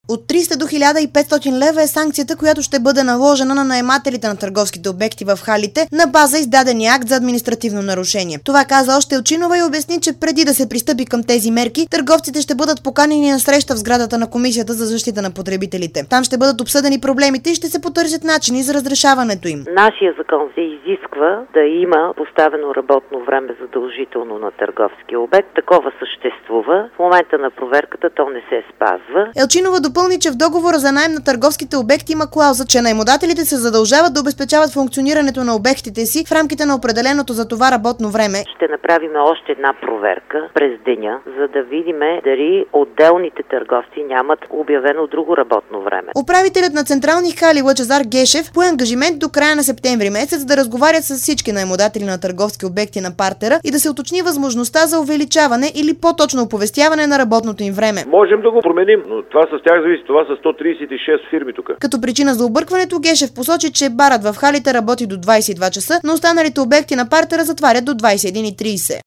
От 300 до 1500 лева е санкцията, която ще бъде наложена на наемателите на търговските обекти в халите на база издадения акт за административно нарушение. Това каза още Елчинова и обясни, че преди да се пристъпи към тези мерки, търговците ще бъдат поканени на среща в сградата на Комисията за защита на потребителите. Там ще бъдат обсъдени проблемите и ще се потърсят начини за разрешаването им. Нашия закон се изисква да има поставено работно време задължително на търговския обект. Такова съществува. В момента на проверката то не се спазва. Елчинова допълни, че в договора за наем на търговските обекти има клауза, че наемодателите се задължават да обезпечават функционирането на обектите си в рамките на определеното за това работно време. Ще направим още една проверка през деня, за да видим дали отделните търговци нямат обявено друго работно време. Управителят на централни хали Лъчезар Гешев пое ангажимент до края на септември месец да разговарят с всички наемодатели на търговски обекти на партера и да се уточни възможността за увеличаване или по-точно оповестяване на работното им време. Можем да го променим, но това с тях зависи. Това са 136 фирми тук. Като причина за объркването Гешев посочи, че барът в халите работи до 22 часа, но останалите обекти на партера затварят до 21:30.